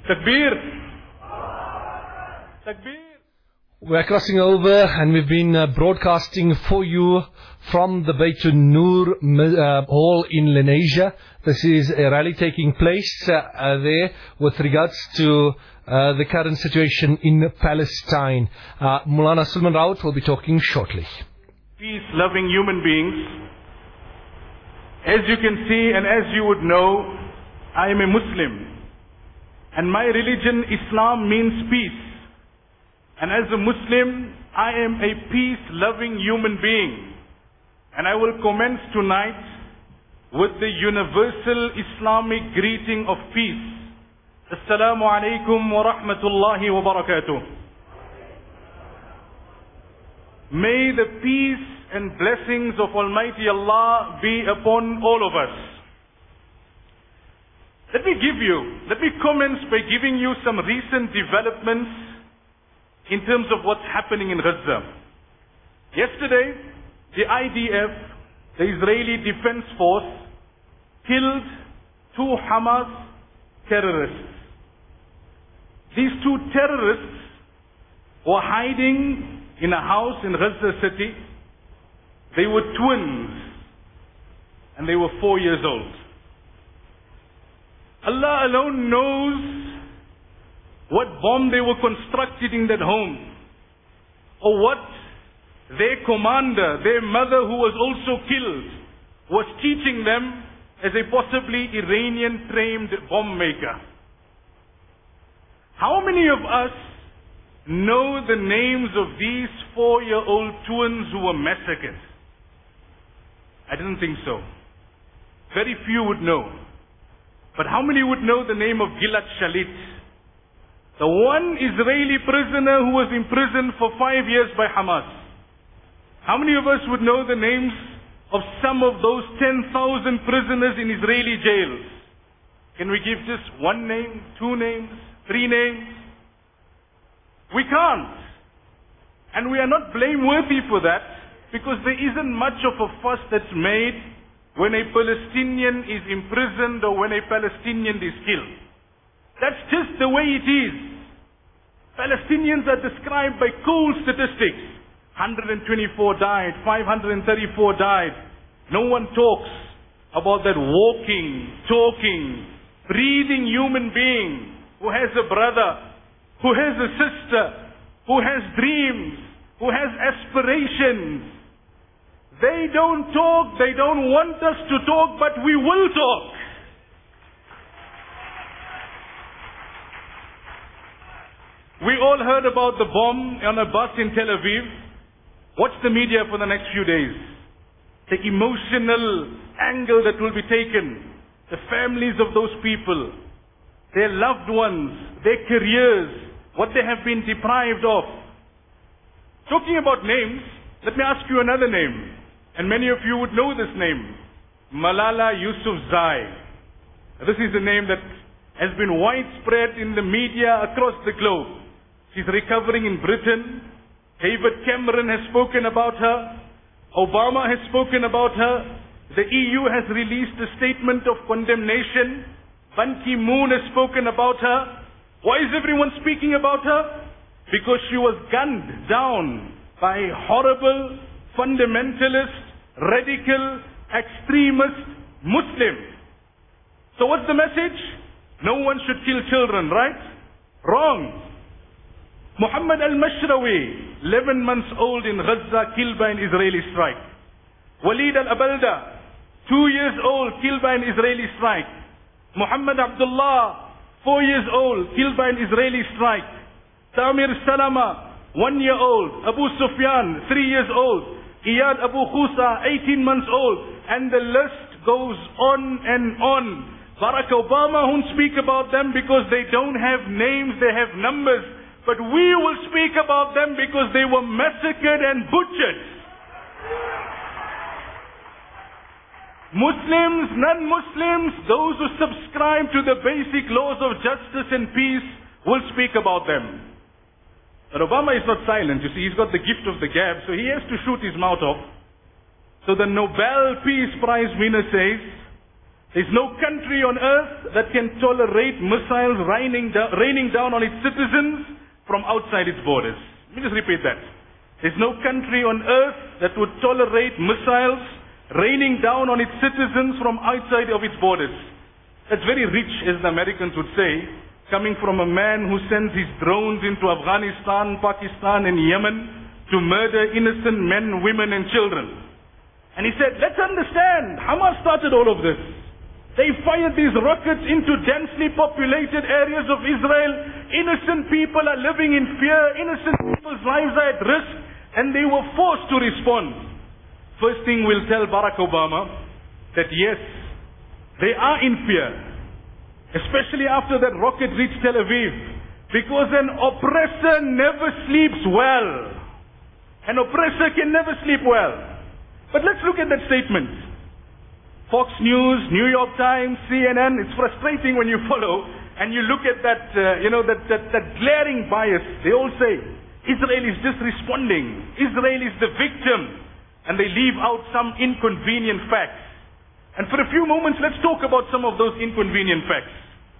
Takbir. Takbir. We're crossing over and we've been broadcasting for you from the Baytun Noor Hall in Lenasia. This is a rally taking place there with regards to the current situation in Palestine. Maulana Sulman Rawat will be talking shortly. Peace-loving human beings. As you can see and as you would know, I am a Muslim. And my religion, Islam, means peace. And as a Muslim, I am a peace-loving human being. And I will commence tonight with the universal Islamic greeting of peace. Assalamu alaikum wa rahmatullahi wa barakatuh. May the peace and blessings of Almighty Allah be upon all of us. Let me commence by giving you some recent developments in terms of what's happening in Gaza. Yesterday, the IDF, the Israeli Defense Force, killed 2 Hamas terrorists. These 2 terrorists were hiding in a house in Gaza City. They were twins, and they were 4 years old. Allah alone knows what bomb they were constructed in that home, or what their commander, their mother who was also killed, was teaching them as a possibly Iranian-trained bomb maker. How many of us know the names of these 4-year-old twins who were massacred? I didn't think so. Very few would know. But how many would know the name of Gilad Shalit? The one Israeli prisoner who was imprisoned for 5 years by Hamas. How many of us would know the names of some of those 10,000 prisoners in Israeli jails? Can we give just 1 name, 2 names, 3 names? We can't. And we are not blameworthy for that, because there isn't much of a fuss that's made when a Palestinian is imprisoned or when a Palestinian is killed. That's just the way it is. Palestinians are described by cold statistics. 124 died, 534 died. No one talks about that walking, talking, breathing human being who has a brother, who has a sister, who has dreams, who has aspirations. They don't talk, they don't want us to talk, but we will talk. We all heard about the bomb on a bus in Tel Aviv. Watch the media for the next few days. The emotional angle that will be taken. The families of those people. Their loved ones. Their careers. What they have been deprived of. Talking about names, let me ask you another name. And many of you would know this name. Malala Yousafzai. This is a name that has been widespread in the media across the globe. She's recovering in Britain. David Cameron has spoken about her. Obama has spoken about her. The EU has released a statement of condemnation. Ban Ki-moon has spoken about her. Why is everyone speaking about her? Because she was gunned down by horrible, fundamentalist, radical, extremist Muslims. So what's the message? No one should kill children, right? Wrong. Muhammad al-Mashrawi, 11 months old in Gaza, killed by an Israeli strike. Walid al-Abalda, 2 years old, killed by an Israeli strike. Muhammad Abdullah, 4 years old, killed by an Israeli strike. Tamir Salama, 1 year old. Abu Sufyan, 3 years old. Iyad Abu Khusa, 18 months old. And the list goes on and on. Barack Obama won't speak about them because they don't have names, they have numbers. But we will speak about them because they were massacred and butchered. Muslims, non-Muslims, those who subscribe to the basic laws of justice and peace will speak about them. But Obama is not silent. You see, he's got the gift of the gab, so he has to shoot his mouth off. So the Nobel Peace Prize winner says, There's no country on earth that can tolerate missiles raining down on its citizens from outside its borders. Let me just repeat that. There's no country on earth that would tolerate missiles raining down on its citizens from outside of its borders. That's very rich, as the Americans would say, coming from a man who sends his drones into Afghanistan, Pakistan and Yemen to murder innocent men, women and children. And he said, let's understand, Hamas started all of this. They fired these rockets into densely populated areas of Israel. Innocent people are living in fear. Innocent people's lives are at risk. And they were forced to respond. First thing we'll tell Barack Obama, that yes, they are in fear. Especially after that rocket reached Tel Aviv. Because an oppressor never sleeps well. An oppressor can never sleep well. But let's look at that statement. Fox News, New York Times, CNN, it's frustrating when you follow and you look at that, that glaring bias. They all say, Israel is just responding. Israel is the victim. And they leave out some inconvenient facts. And for a few moments, let's talk about some of those inconvenient facts.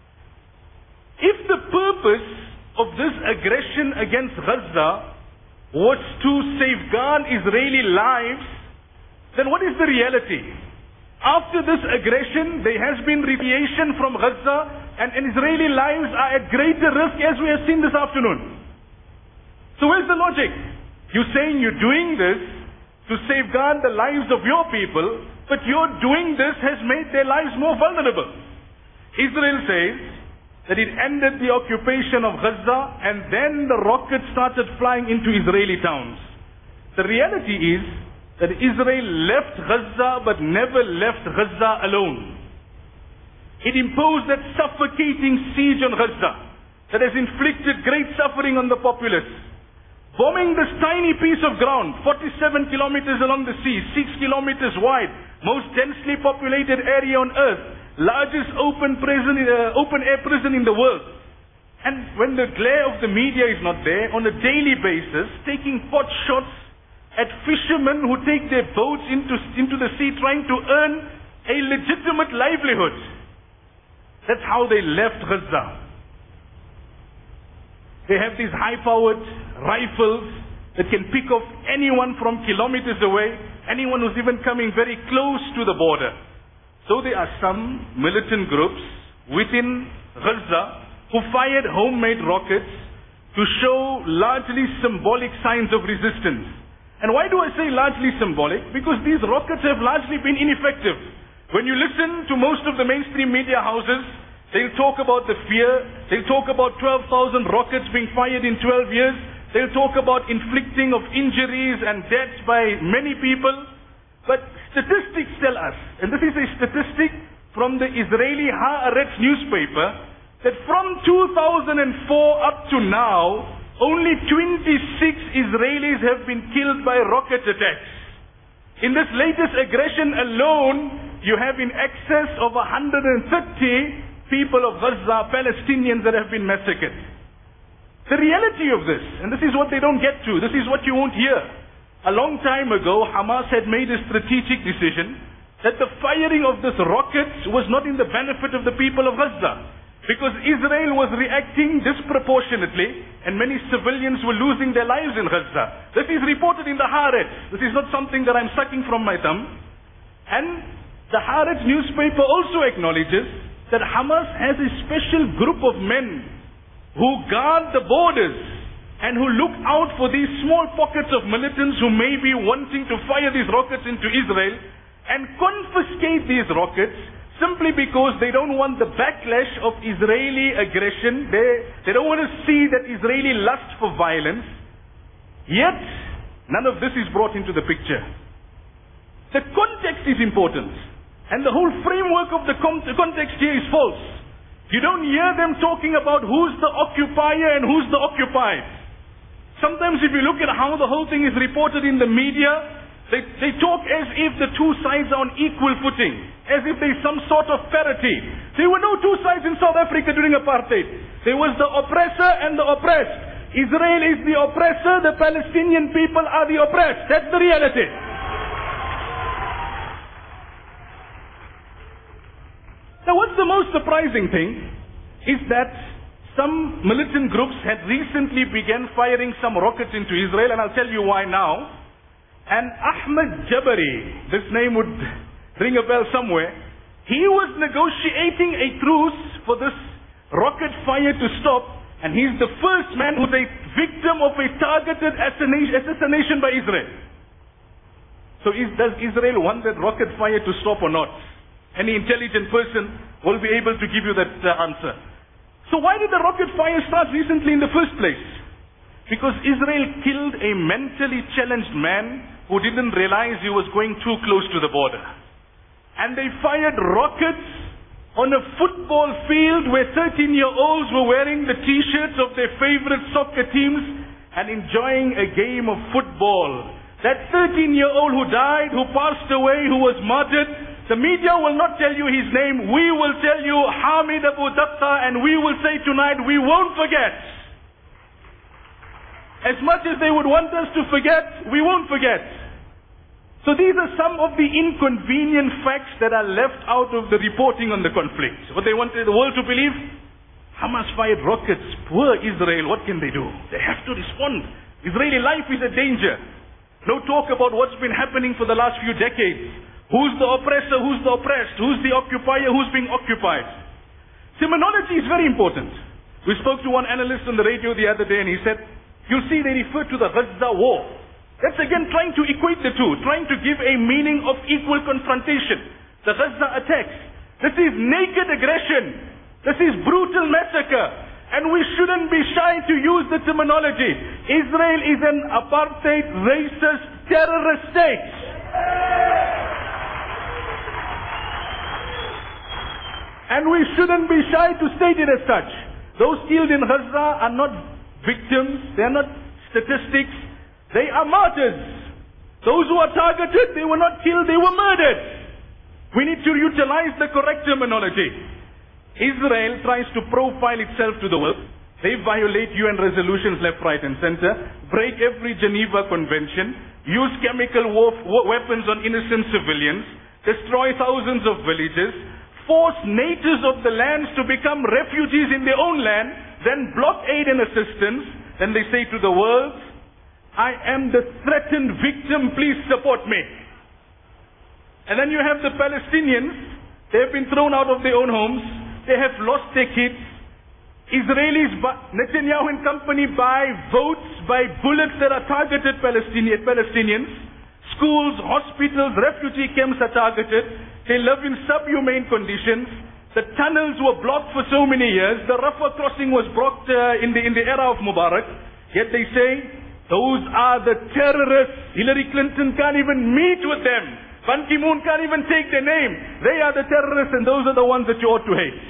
If the purpose of this aggression against Gaza was to safeguard Israeli lives, then what is the reality? After this aggression, there has been retaliation from Gaza, and Israeli lives are at greater risk, as we have seen this afternoon. So where's the logic? You're saying you're doing this to safeguard the lives of your people, but your doing this has made their lives more vulnerable. Israel says that it ended the occupation of Gaza, and then the rockets started flying into Israeli towns. The reality is that Israel left Gaza but never left Gaza alone. It imposed that suffocating siege on Gaza that has inflicted great suffering on the populace. Bombing this tiny piece of ground, 47 kilometers along the sea, 6 kilometers wide, most densely populated area on earth, largest open air prison in the world. And when the glare of the media is not there, on a daily basis, taking pot shots at fishermen who take their boats into the sea trying to earn a legitimate livelihood. That's how they left Gaza. They have these high-powered rifles that can pick off anyone from kilometers away, anyone who's even coming very close to the border. So there are some militant groups within Gaza who fired homemade rockets to show largely symbolic signs of resistance. And why do I say largely symbolic? Because these rockets have largely been ineffective. When you listen to most of the mainstream media houses, they'll talk about the fear. They'll talk about 12,000 rockets being fired in 12 years. They'll talk about inflicting of injuries and deaths by many people. But statistics tell us, and this is a statistic from the Israeli Haaretz newspaper, that from 2004 up to now, only 26 Israelis have been killed by rocket attacks. In this latest aggression alone, you have in excess of 130 people of Gaza, Palestinians, that have been massacred. The reality of this, and this is what they don't get to, this is what you won't hear. A long time ago, Hamas had made a strategic decision that the firing of these rockets was not in the benefit of the people of Gaza. Because Israel was reacting disproportionately and many civilians were losing their lives in Gaza. This is reported in the Haaretz. This is not something that I'm sucking from my thumb. And the Haaretz newspaper also acknowledges that Hamas has a special group of men who guard the borders and who look out for these small pockets of militants who may be wanting to fire these rockets into Israel and confiscate these rockets simply because they don't want the backlash of Israeli aggression. They don't want to see that Israeli lust for violence. Yet, none of this is brought into the picture. The context is important. And the whole framework of the context here is false. You don't hear them talking about who's the occupier and who's the occupied. Sometimes if you look at how the whole thing is reported in the media, they talk as if the two sides are on equal footing, as if there's some sort of parity. There were no two sides in South Africa during apartheid. There was the oppressor and the oppressed. Israel is the oppressor, the Palestinian people are the oppressed. That's the reality. Now what's the most surprising thing is that some militant groups had recently begun firing some rockets into Israel, and I'll tell you why now. And Ahmed Jabari, this name would ring a bell somewhere, he was negotiating a truce for this rocket fire to stop, and he's the first man who's a victim of a targeted assassination by Israel. So does Israel want that rocket fire to stop or not? Any intelligent person will be able to give you that answer. So why did the rocket fire start recently in the first place? Because Israel killed a mentally challenged man who didn't realize he was going too close to the border. And they fired rockets on a football field where 13-year-olds were wearing the t-shirts of their favorite soccer teams and enjoying a game of football. That 13-year-old who died, who passed away, who was martyred, the media will not tell you his name. We will tell you Hamid Abu Datta, and we will say tonight we won't forget. As much as they would want us to forget, we won't forget. So these are some of the inconvenient facts that are left out of the reporting on the conflict. What they wanted the world to believe, Hamas fired rockets. Poor Israel, what can they do? They have to respond. Israeli life is a danger. No talk about what's been happening for the last few decades. Who's the oppressor, who's the oppressed, who's the occupier, who's being occupied. Terminology is very important. We spoke to one analyst on the radio the other day, and he said, you'll see they refer to the Gaza war. That's again trying to equate the two, trying to give a meaning of equal confrontation. The Gaza attacks. This is naked aggression. This is brutal massacre. And we shouldn't be shy to use the terminology. Israel is an apartheid, racist, terrorist state. And we shouldn't be shy to state it as such. Those killed in Gaza are not victims. They are not statistics. They are martyrs. Those who are targeted, they were not killed, they were murdered. We need to utilize the correct terminology. Israel tries to profile itself to the world. They violate UN resolutions left, right and center, break every Geneva Convention, use chemical weapons on innocent civilians, destroy thousands of villages, force natives of the lands to become refugees in their own land, then block aid and assistance. Then they say to the world, I am the threatened victim, please support me. And then you have the Palestinians. They have been thrown out of their own homes. They have lost their kids. Israelis, Netanyahu and company buy votes, buy bullets that are targeted Palestinians. Schools, hospitals, refugee camps are targeted. They live in subhumane conditions. The tunnels were blocked for so many years. The Rafah crossing was blocked in the era of Mubarak. Yet they say, those are the terrorists. Hillary Clinton can't even meet with them. Ban Ki-moon can't even take their name. They are the terrorists, and those are the ones that you ought to hate.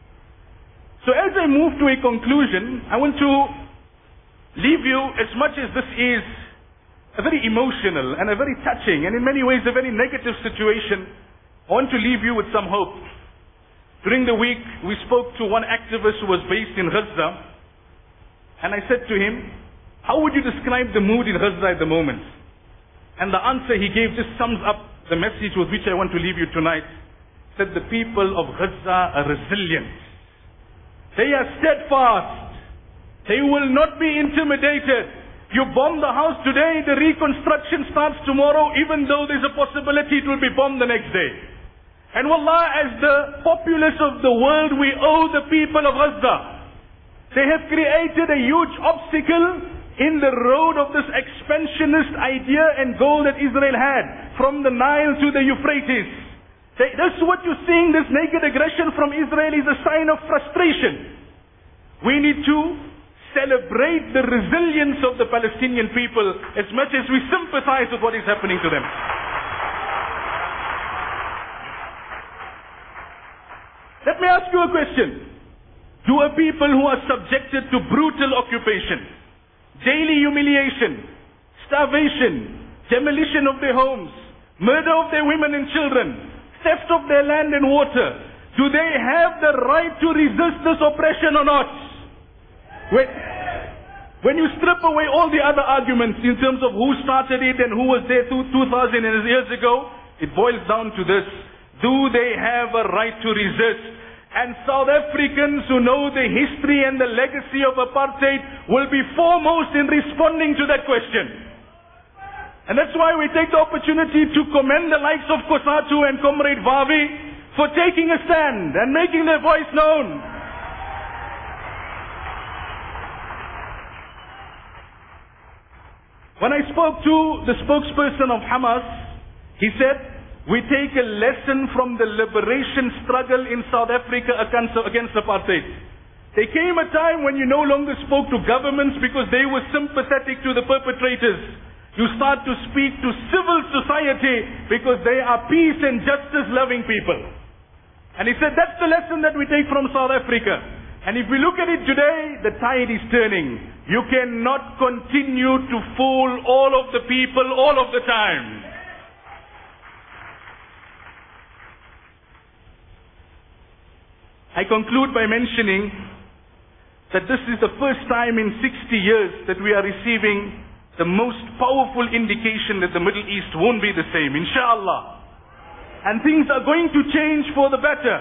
So as I move to a conclusion, I want to leave you, as much as this is a very emotional and a very touching and in many ways a very negative situation, I want to leave you with some hope. During the week, we spoke to one activist who was based in Gaza, and I said to him, how would you describe the mood in Gaza at the moment? And the answer he gave just sums up the message with which I want to leave you tonight. He said the people of Gaza are resilient. They are steadfast. They will not be intimidated. You bomb the house today, the reconstruction starts tomorrow, even though there's a possibility it will be bombed the next day. And wallah, as the populace of the world, we owe the people of Gaza. They have created a huge obstacle in the road of this expansionist idea and goal that Israel had, from the Nile to the Euphrates. This is what you're seeing, this naked aggression from Israel is a sign of frustration. We need to celebrate the resilience of the Palestinian people as much as we sympathize with what is happening to them. Let me ask you a question. Do a people who are subjected to brutal occupation, daily humiliation, starvation, demolition of their homes, murder of their women and children, theft of their land and water, do they have the right to resist this oppression or not? When you strip away all the other arguments in terms of who started it and who was there 2,000 years ago, it boils down to this. do they have a right to resist? And South Africans who know the history and the legacy of apartheid will be foremost in responding to that question. And that's why we take the opportunity to commend the likes of Kosatu and Comrade Vavi for taking a stand and making their voice known. When I spoke to the spokesperson of Hamas, he said, we take a lesson from the liberation struggle in South Africa against apartheid. There came a time when you no longer spoke to governments because they were sympathetic to the perpetrators. You start to speak to civil society because they are peace and justice loving people. And he said that's the lesson that we take from South Africa. And if we look at it today, the tide is turning. You cannot continue to fool all of the people all of the time. I conclude by mentioning that this is the first time in 60 years that we are receiving the most powerful indication that the Middle East won't be the same, inshallah. And things are going to change for the better.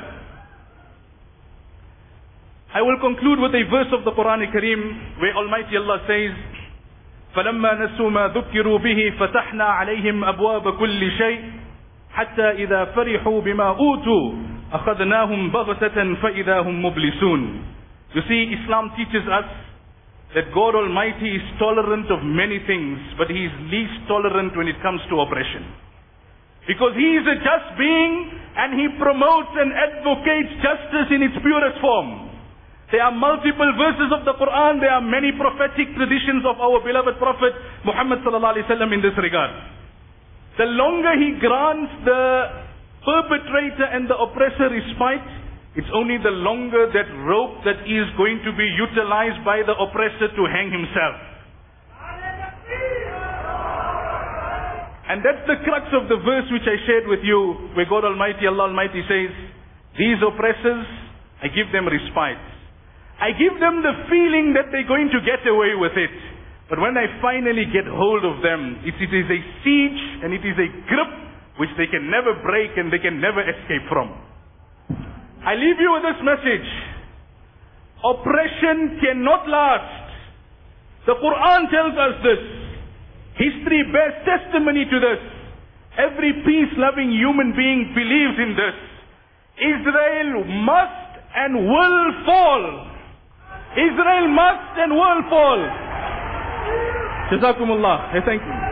I will conclude with a verse of the Quran Kareem where Almighty Allah says, فَلَمَّا نَسُوا مَا ذُكِّرُوا بِهِ فَتَحْنَا عَلَيْهِمْ أَبْوَابَ كُلِّ شَيْءٍ حَتَّى إِذَا فَرِحُوا بِمَا أُوتُوا أخذناهم بغتة فإذا هم مبلسون. You see, Islam teaches us that God Almighty is tolerant of many things, but He is least tolerant when it comes to oppression. Because He is a just being and He promotes and advocates justice in its purest form. There are multiple verses of the Quran, there are many prophetic traditions of our beloved Prophet Muhammad sallallahu alaihi wasallam in this regard. The longer He grants the perpetrator and the oppressor respite, it's only the longer that rope that is going to be utilized by the oppressor to hang himself. And that's the crux of the verse which I shared with you, where God Almighty, Allah Almighty says, these oppressors, I give them respite. I give them the feeling that they're going to get away with it. But when I finally get hold of them, it is a siege and it is a grip which they can never break and they can never escape from. I leave you with this message. Oppression cannot last. The Quran tells us this. History bears testimony to this. Every peace-loving human being believes in this. Israel must and will fall. Israel must and will fall. Jazakumullah. Thank you.